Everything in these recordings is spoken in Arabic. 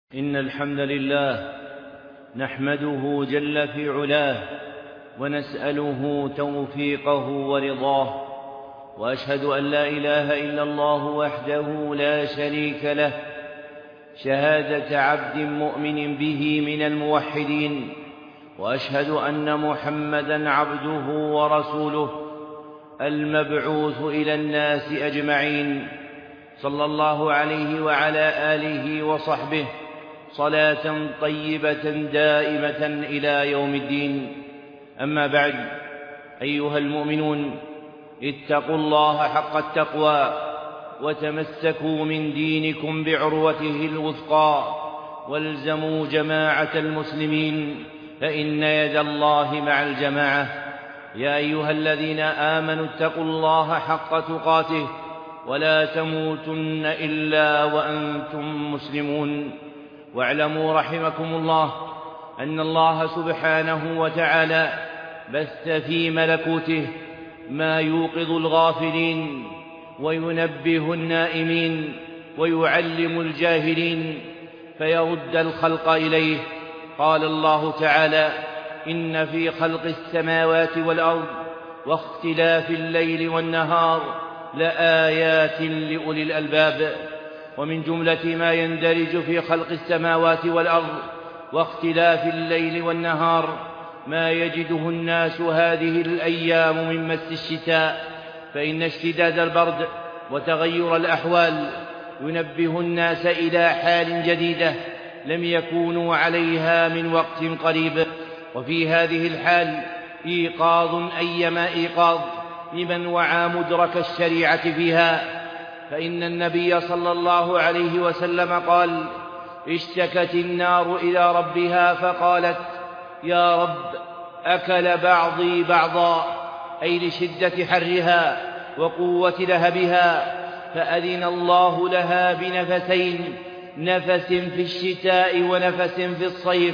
إن الحمد لله نحمده جل في علاه ونسأله توفيقه ورضاه، وأشهد أن لا إله إلا الله وحده لا شريك له شهادة عبد مؤمن به من الموحدين، وأشهد أن محمدًا عبده ورسوله المبعوث إلى الناس أجمعين، صلى الله عليه وعلى آله وصحبه صلاة طيبة دائمة إلى يوم الدين. أما بعد، أيها المؤمنون، اتقوا الله حق التقوى وتمسكوا من دينكم بعروته الوثقى، والزموا جماعة المسلمين، فإن يد الله مع الجماعة. يا أيها الذين آمنوا اتقوا الله حق تقاته ولا تموتن إلا وأنتم مسلمون. واعلموا رحمكم الله أن الله سبحانه وتعالى بث في ملكوته ما يوقظ الغافلين وينبه النائمين ويعلم الجاهلين فيرد الخلق إليه. قال الله تعالى: إن في خلق السماوات والأرض واختلاف الليل والنهار لآيات لأولي الألباب. ومن جملة ما يندرج في خلق السماوات والأرض واختلاف الليل والنهار ما يجده الناس هذه الأيام من مس الشتاء، فإن اشتداد البرد وتغير الأحوال ينبه الناس إلى حال جديدة لم يكونوا عليها من وقت قريب. وفي هذه الحال إيقاظ أيما إيقاظ لمن وعى مدرك الشريعة فيها، فإن النبي صلى الله عليه وسلم قال: اشتكت النار إلى ربها فقالت: يا رب، أكل بعضي بعضا، أي لشدة حرها وقوة لهبها، فأذن الله لها بنفسين، نفس في الشتاء ونفس في الصيف،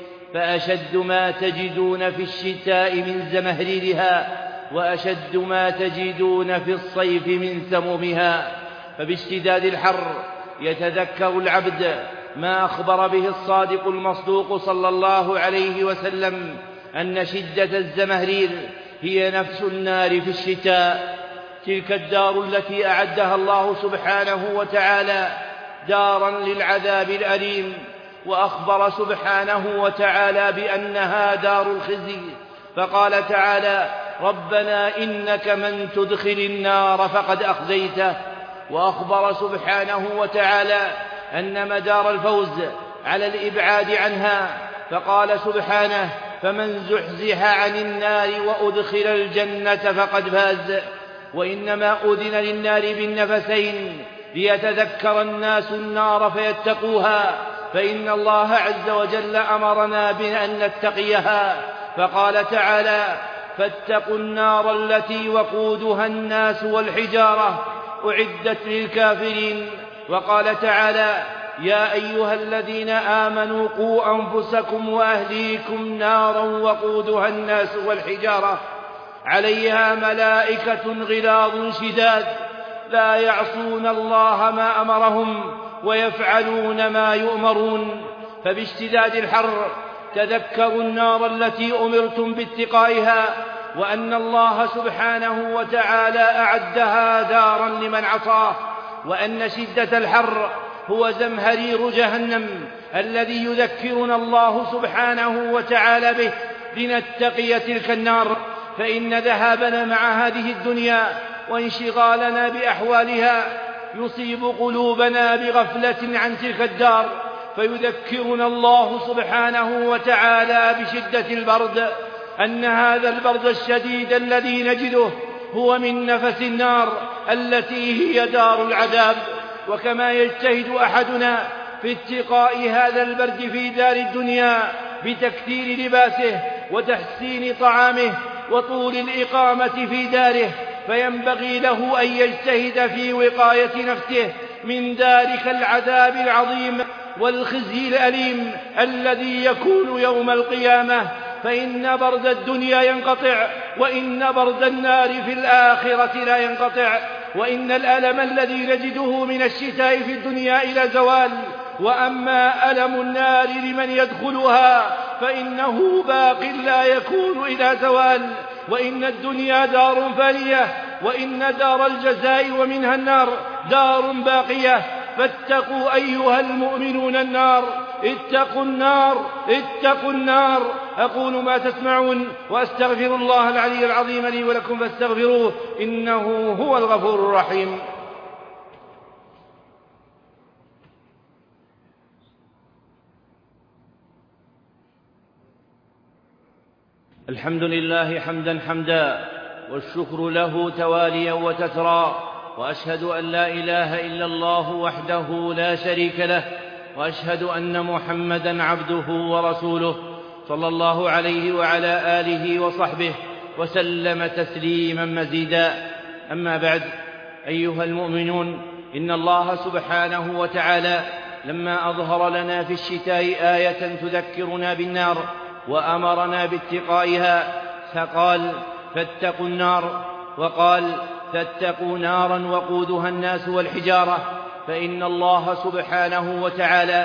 فأشد ما تجدون في الشتاء من زمهريرها، وأشد ما تجدون في الصيف من سمومها. فباشتداد الحر يتذكر العبد ما أخبر به الصادق المصدوق صلى الله عليه وسلم أن شدة الزمهرير هي نفس النار في الشتاء، تلك الدار التي أعدها الله سبحانه وتعالى دارا للعذاب الأليم، وأخبر سبحانه وتعالى بأنها دار الخزي، فقال تعالى: ربنا إنك من تدخل النار فقد أخزيته. وأخبر سبحانه وتعالى أن مدار الفوز على الإبعاد عنها، فقال سبحانه: فمن زحزح عن النار وأدخل الجنة فقد فاز. وإنما أذن للنار بالنفسين ليتذكر الناس النار فيتقوها، فإن الله عز وجل أمرنا بأن نتقيها، فقال تعالى: فاتقوا النار التي وقودها الناس والحجارة أعدت للكافرين. وقال تعالى: يا أيها الذين آمنوا قوا أنفسكم وأهليكم نارا وقودها الناس والحجارة عليها ملائكة غلاظ شداد لا يعصون الله ما أمرهم ويفعلون ما يؤمرون. فباشتداد الحر تذكروا النار التي أمرتم باتقائها، وأن الله سبحانه وتعالى أعدها دارا لمن عصاه، وأن شدة الحر هو زمهرير جهنم الذي يذكرنا الله سبحانه وتعالى به لنتقي تلك النار. فإن ذهابنا مع هذه الدنيا وانشغالنا بأحوالها يصيب قلوبنا بغفلة عن تلك الدار، فيذكرنا الله سبحانه وتعالى بشدة البرد، أن هذا البرد الشديد الذي نجده هو من نفس النار التي هي دار العذاب. وكما يجتهد أحدنا في اتقاء هذا البرد في دار الدنيا بتكثير لباسه وتحسين طعامه وطول الإقامة في داره، فينبغي له أن يجتهد في وقاية نفسه من ذلك العذاب العظيم والخزي الأليم الذي يكون يوم القيامة. فإن برد الدنيا ينقطع، وإن برد النار في الآخرة لا ينقطع. وإن الألم الذي نجده من الشتاء في الدنيا إلى زوال، وأما ألم النار لمن يدخلها فإنه باق لا يكون إلى زوال. وإن الدنيا دار فانية، وإن دار الجزاء ومنها النار دار باقية. فاتقوا أيها المؤمنون النار، اتقوا النار، اتقوا النار. أقول ما تسمعون وأستغفر الله العلي العظيم لي ولكم فاستغفروه إنه هو الغفور الرحيم. الحمد لله حمدا حمدا، والشكر له تواليا وتترى، وأشهد أن لا إله إلا الله وحده لا شريك له، وأشهد أن محمدا عبده ورسوله صلى الله عليه وعلى آله وصحبه وسلم تسليما مزيدا. أما بعد، أيها المؤمنون، إن الله سبحانه وتعالى لما أظهر لنا في الشتاء آية تذكرنا بالنار وأمرنا باتقائها فقال فاتقوا النار، وقال فاتقوا نارا وقودها الناس والحجارة. فإن الله سبحانه وتعالى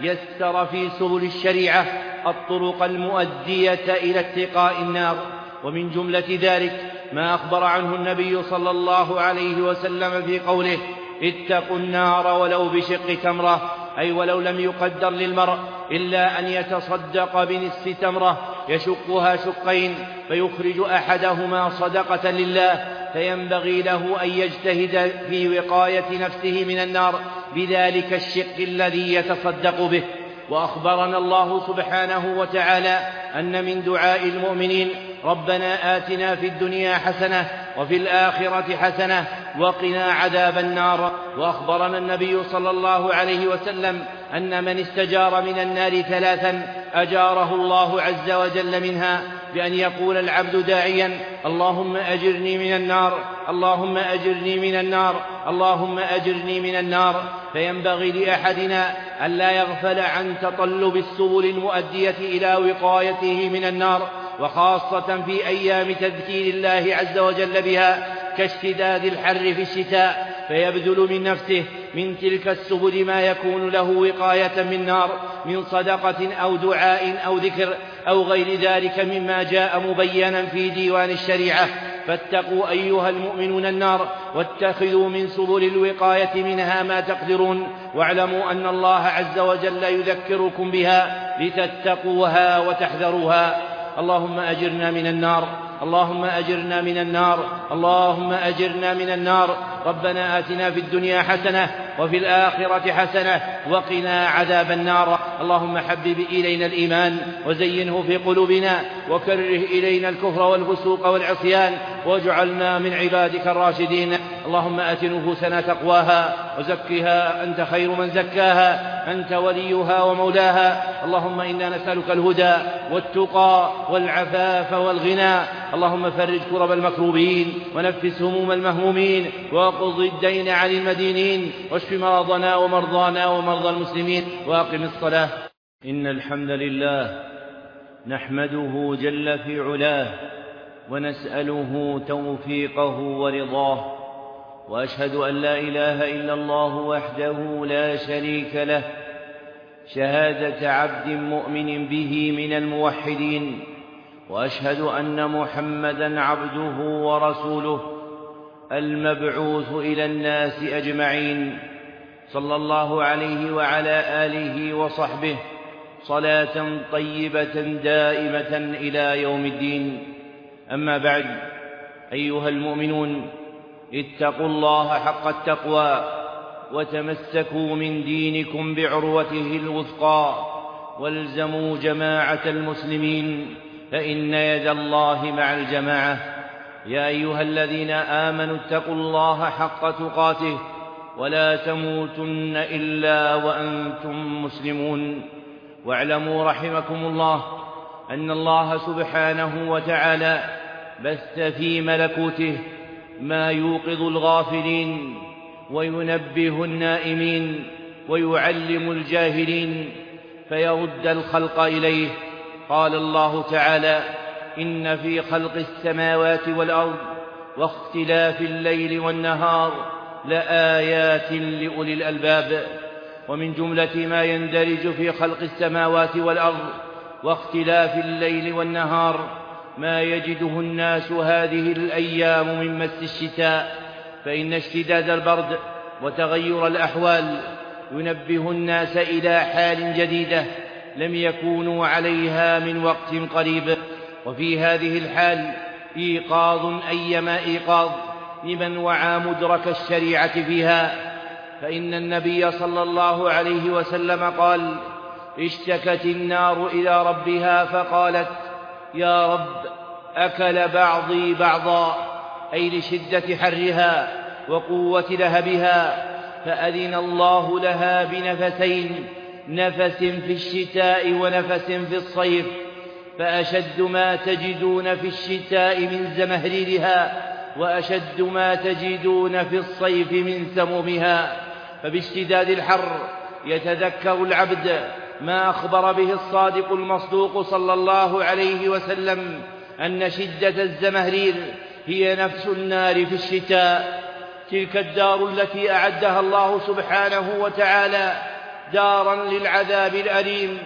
يسر في سبل الشريعة الطرق المؤدية إلى اتقاء النار، ومن جملة ذلك ما أخبر عنه النبي صلى الله عليه وسلم في قوله اتقوا النار ولو بشق تمرة، أي ولو لم يقدر للمرء إلا أن يتصدق بنصف تمرة يشقها شقين فيخرج أحدهما صدقة لله، فينبغي له أن يجتهد في وقاية نفسه من النار بذلك الشق الذي يتصدق به. وأخبرنا الله سبحانه وتعالى أن من دعاء المؤمنين ربنا آتنا في الدنيا حسنة وفي الآخرة حسنة وقنا عذاب النار. وأخبرنا النبي صلى الله عليه وسلم أن من استجار من النار ثلاثا أجاره الله عز وجل منها، بأن يقول العبد داعيا اللهم أجرني من النار، اللهم أجرني من النار، اللهم أجرني من النار. فينبغي لأحدنا أن لا يغفل عن تطلب السبل المؤدية إلى وقايته من النار، وخاصة في أيام تذكير الله عز وجل بها كاشتداد الحر في الشتاء، فيبذل من نفسه من تلك السبل ما يكون له وقاية من النار من صدقة أو دعاء أو ذكر أو غير ذلك مما جاء مبينا في ديوان الشريعة. فاتقوا أيها المؤمنون النار، واتخذوا من سبل الوقاية منها ما تقدرون، واعلموا أن الله عز وجل يذكركم بها لتتقوها وتحذروها. اللهم أجرنا من النار، اللهم أجرنا من النار، اللهم أجرنا من النار. ربنا آتنا في الدنيا حسنة وفي الآخرة حسنة وقنا عذاب النار. اللهم حبب إلينا الإيمان وزينه في قلوبنا، وكره إلينا الكفر والفسوق والعصيان، واجعلنا من عبادك الراشدين. اللهم آت نفوسنا تقواها وزكها أنت خير من زكاها، أنت وليها ومولاها. اللهم إنا نسألك الهدى والتقى والعفاف والغنى. اللهم فرج كرب المكروبين ونفس هموم المهمومين، وقض الدين عن المدينين، واشف مرضنا ومرضانا ومرضى المسلمين، وأقم الصلاة. إن الحمد لله نحمده جل في علاه، ونسأله توفيقه ورضاه، وأشهد أن لا إله إلا الله وحده لا شريك له شهادة عبد مؤمن به من الموحدين، وأشهد أن محمدا عبده ورسوله المبعوث إلى الناس أجمعين، صلى الله عليه وعلى آله وصحبه صلاة طيبة دائمة إلى يوم الدين. أما بعد، أيها المؤمنون، اتقوا الله حق التقوى، وتمسكوا من دينكم بعروته الوثقى، والزموا جماعة المسلمين، فإن يد الله مع الجماعة. يا أيها الذين آمنوا اتقوا الله حق تقاته، ولا تموتن إلا وأنتم مسلمون. واعلموا رحمكم الله أن الله سبحانه وتعالى بث في ملكوته ما يوقظ الغافلين وينبه النائمين ويعلم الجاهلين فيرد الخلق إليه. قال الله تعالى: إن في خلق السماوات والأرض واختلاف الليل والنهار لآيات لأولي الألباب. ومن جملة ما يندرج في خلق السماوات والأرض واختلاف الليل والنهار ما يجده الناس هذه الأيام من مس الشتاء، فإن اشتداد البرد وتغير الأحوال ينبه الناس إلى حال جديدة لم يكونوا عليها من وقت قريب. وفي هذه الحال إيقاظ أيما إيقاظ لمن وعى مدرك الشريعة فيها، فإن النبي صلى الله عليه وسلم قال: اشتكت النار إلى ربها فقالت: يا رب أكل بعضي بعضا، أي لشدة حرها وقوة لهبها، فأذن الله لها بنفسين، نفس في الشتاء ونفس في الصيف، فأشد ما تجدون في الشتاء من زمهريرها، وأشد ما تجدون في الصيف من سمومها. فباشتداد الحر يتذكر العبد ما أخبر به الصادق المصدوق صلى الله عليه وسلم أن شدة الزمهرير هي نفس النار في الشتاء، تلك الدار التي أعدها الله سبحانه وتعالى دارا للعذاب الأليم،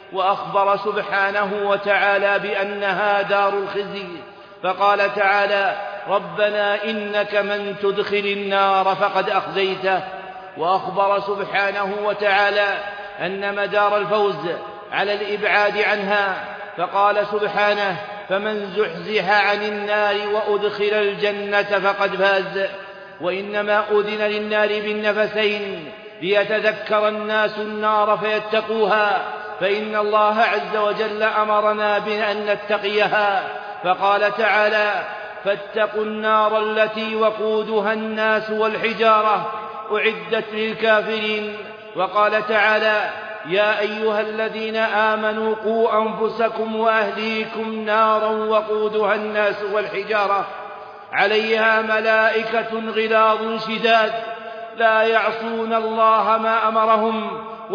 وأخبر سبحانه وتعالى بأنها دار الخزي، فقال تعالى: ربنا إنك من تدخل النار فقد أخزيته. وأخبر سبحانه وتعالى أن مدار الفوز على الإبعاد عنها، فقال سبحانه: فمن زحزح عن النار وأدخل الجنة فقد فاز. وإنما أذن للنار بالنفسين ليتذكر الناس النار فيتقوها، فإن الله عز وجل أمرنا بأن نتقيها، فقال تعالى: فاتقوا النار التي وقودها الناس والحجارة أعدت للكافرين. وقال تعالى: يا أيها الذين آمنوا قوا أنفسكم وأهليكم نارا وقودها الناس والحجارة عليها ملائكة غلاظ شداد لا يعصون الله ما أمرهم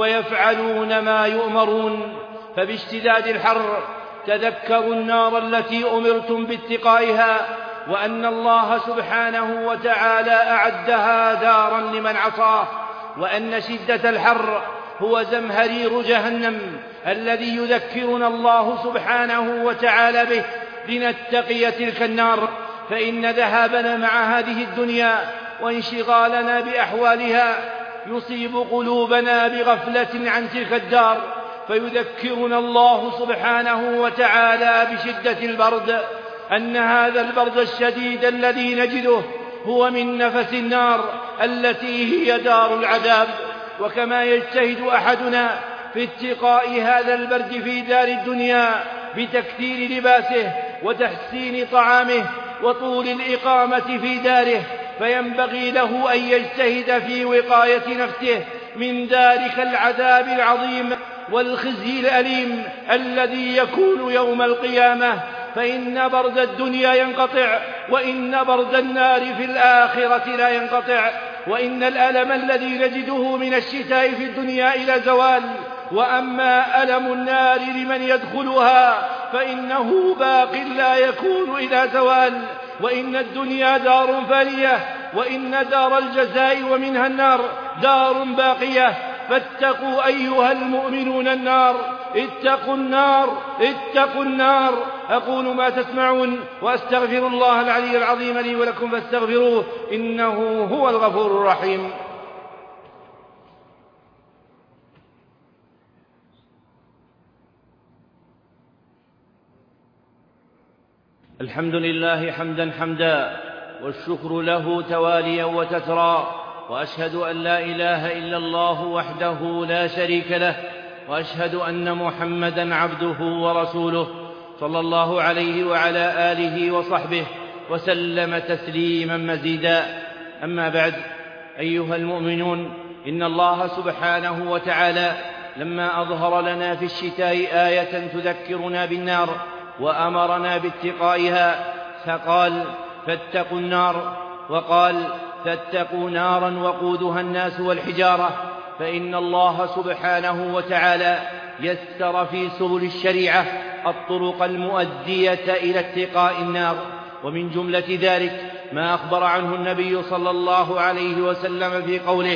ويفعلون ما يؤمرون. فباشتداد الحر تذكروا النار التي أمرتم باتقائها، وأن الله سبحانه وتعالى أعدها دارا لمن عصاه، وأن شدة الحر هو زمهرير جهنم الذي يذكرنا الله سبحانه وتعالى به لنتقي تلك النار. فإن ذهابنا مع هذه الدنيا وانشغالنا بأحوالها يصيب قلوبنا بغفلة عن تلك الدار، فيذكرنا الله سبحانه وتعالى بشدة البرد، أن هذا البرد الشديد الذي نجده هو من نفس النار التي هي دار العذاب. وكما يجتهد أحدنا في اتقاء هذا البرد في دار الدنيا بتكثير لباسه وتحسين طعامه وطول الإقامة في داره، فينبغي له أن يجتهد في وقاية نفسه من ذلك العذاب العظيم والخزي الأليم الذي يكون يوم القيامة. فإن برد الدنيا ينقطع، وإن برد النار في الآخرة لا ينقطع. وإن الألم الذي نجده من الشتاء في الدنيا إلى زوال، وأما ألم النار لمن يدخلها فإنه باق لا يكون إلى زوال. وإن الدنيا دار فانية، وإن دار الجزاء ومنها النار دار باقية. فاتقوا أيها المؤمنون النار، اتقوا النار، اتقوا النار. أقول ما تسمعون وأستغفر الله العلي العظيم لي ولكم فاستغفروه إنه هو الغفور الرحيم. الحمد لله حمدا حمدا، والشكر له تواليا وتترى، وأشهد أن لا إله إلا الله وحده لا شريك له، وأشهد أن محمدا عبده ورسوله صلى الله عليه وعلى آله وصحبه وسلم تسليما مزيدا. أما بعد، أيها المؤمنون، إن الله سبحانه وتعالى لما أظهر لنا في الشتاء آية تذكرنا بالنار وأمرنا باتقائها فقال: فاتقوا النار، وقال: فاتقوا نارا وقودها الناس والحجارة. فإن الله سبحانه وتعالى يسر في سبل الشريعة الطرق المؤدية إلى اتقاء النار، ومن جملة ذلك ما أخبر عنه النبي صلى الله عليه وسلم في قوله: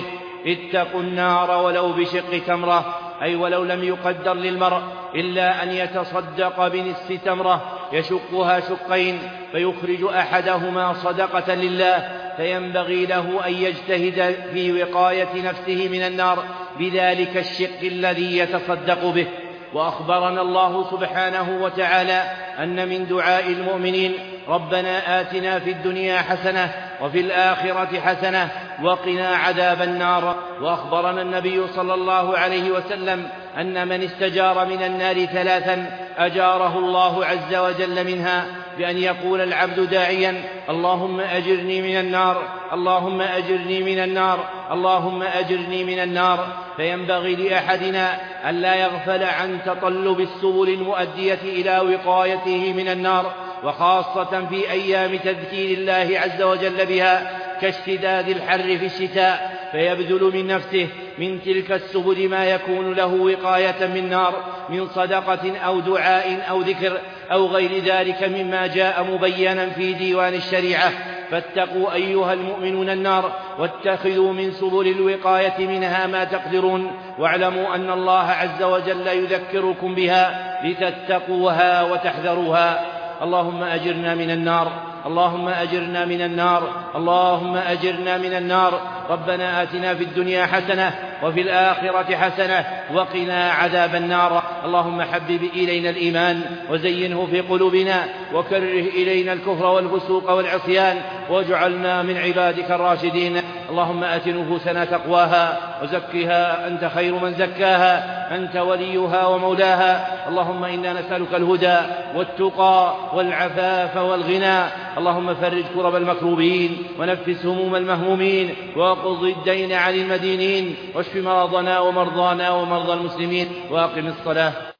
اتقوا النار ولو بشق تمرة، أي ولو لم يقدر للمرء إلا أن يتصدق بنصف تمرة يشقها شقين فيخرج أحدهما صدقة لله، فينبغي له أن يجتهد في وقاية نفسه من النار بذلك الشق الذي يتصدق به. وأخبرنا الله سبحانه وتعالى أن من دعاء المؤمنين ربنا آتنا في الدنيا حسنة وفي الآخرة حسنة وقنا عذاب النار. وأخبرنا النبي صلى الله عليه وسلم أن من استجار من النار ثلاثا أجاره الله عز وجل منها، بأن يقول العبد داعيا اللهم أجرني من النار، اللهم أجرني من النار، اللهم أجرني من النار. فينبغي لأحدنا أن لا يغفل عن تطلب السبل المؤدية إلى وقايته من النار، وخاصة في أيام تذكير الله عز وجل بها كاشتداد الحر في الشتاء، فيبذل من نفسه من تلك السبل ما يكون له وقاية من النار من صدقة أو دعاء أو ذكر أو غير ذلك مما جاء مبينا في ديوان الشريعة. فاتقوا أيها المؤمنون النار، واتخذوا من سبل الوقاية منها ما تقدرون، واعلموا أن الله عز وجل يذكركم بها لتتقوها وتحذروها. اللهم أجرنا من النار، اللهم أجرنا من النار، اللهم أجرنا من النار. ربنا آتنا في الدنيا حسنة وفي الآخرة حسنة وقنا عذاب النار. اللهم حبب إلينا الإيمان وزينه في قلوبنا، وكره إلينا الكفر والفسوق والعصيان، واجعلنا من عبادك الراشدين. اللهم آت نفوسنا تقواها وزكها أنت خير من زكاها، أنت وليها ومولاها. اللهم إنا نسألك الهدى والتقى والعفاف والغنى. اللهم فرج كرب المكروبين ونفس هموم المهمومين، وقض الدين عن المدينين، واشف مرضنا ومرضانا ومرضى المسلمين، وأقم الصلاة.